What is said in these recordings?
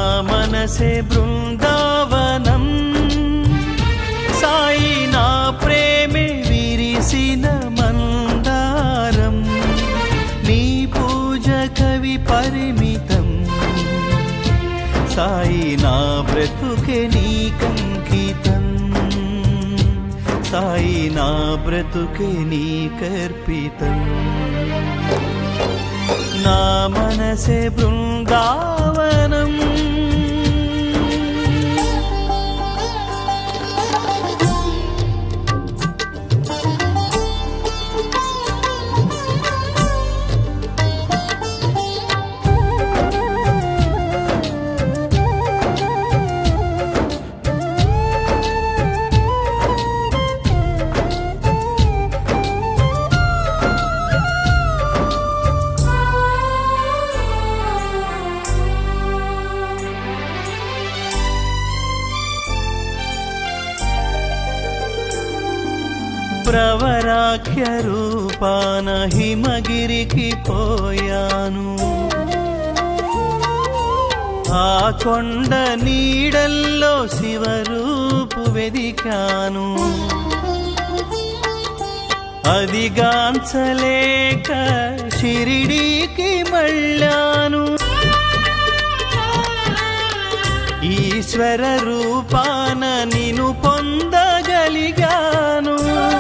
మనసే బృందావనం సాయి నా ప్రేమే విరిసిన మందారం నీ పూజ కవి పరిమితం సాయి నా బ్రతుకే నీకంకితం సాయి నా బ్రతుకే నీకర్పితం నా మనసే బృందావనం ప్రవరాఖ్య రూపాన హిమగిరికి పోయాను ఆ కొండ నీడల్లో శివరూపు వెదికాను అదిగాంచలేక షిరిడీకి మళ్ళాను ఈశ్వర రూపాన నిన్ను పొందగలిగాను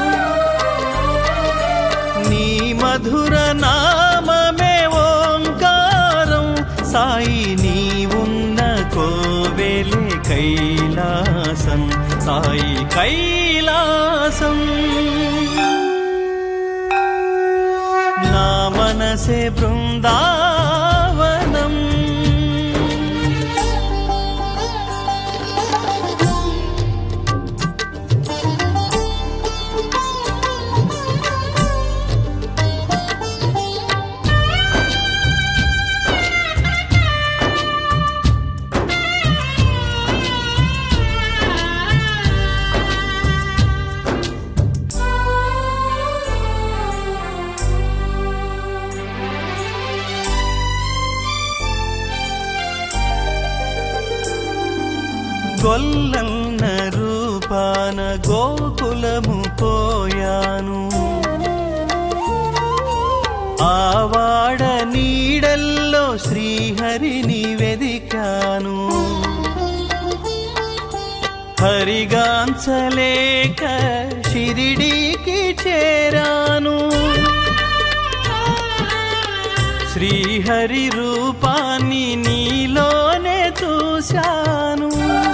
నీ మధుర నామమే ఓంకారం సాయి నీ ఉన్న కోవెలే కైలాసం సాయి కైలాసం నా మనసే బృందావనం గొల్లన్న రూపాన గోకులము పోయాను ఆవాడ నీడల్లో శ్రీహరిని వెదికాను హరిగాంచలేక షిరిడీకి చేరాను శ్రీహరి రూపాన్ని నీలోనే చూశాను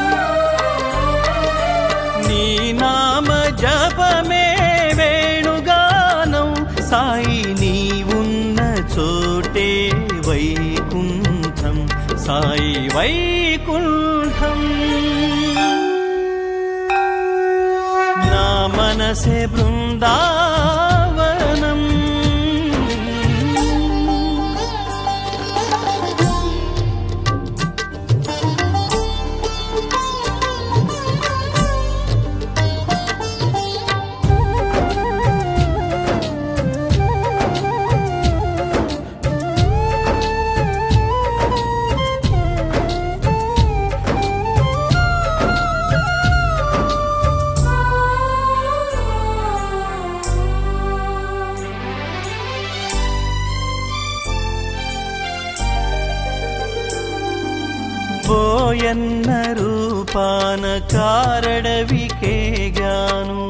నీ నామ జపమే వేణుగానం సాయి నీ ఉన్న చోటే వైకుంఠం సాయి వైకుంఠం నా మనసే బృందావనం పోయన్న రూపాన కారడవికేగాను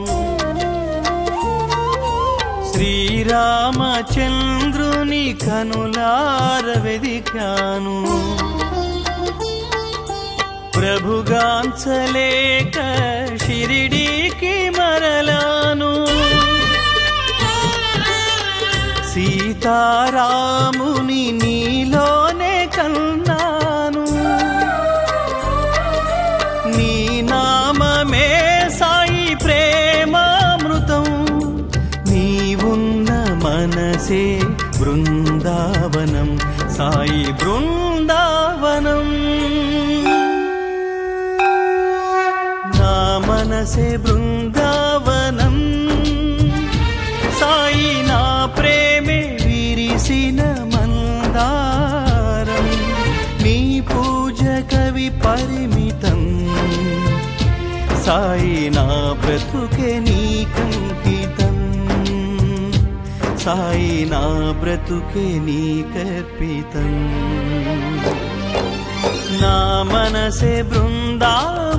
శ్రీరామచంద్రుని కనులార వెదికాను ప్రభుగాంచలేక షిరిడీకి మరలాను సీతారాముని నీలోనే కన్నాను నీ నామమే సాయి ప్రేమామృతం నీ ఉన్న మనసే బృందావనం సాయి బృందావనం నా మనసే బృందావనం సాయి నా ప్రేమే విరిసిన మందారం నీ పూజ కవి పరిమితం. సాయి నా బ్రతుకే నీకంకితం, సాయి నా బ్రతుకే నీకర్పితం. నా మనసే బృందావనం,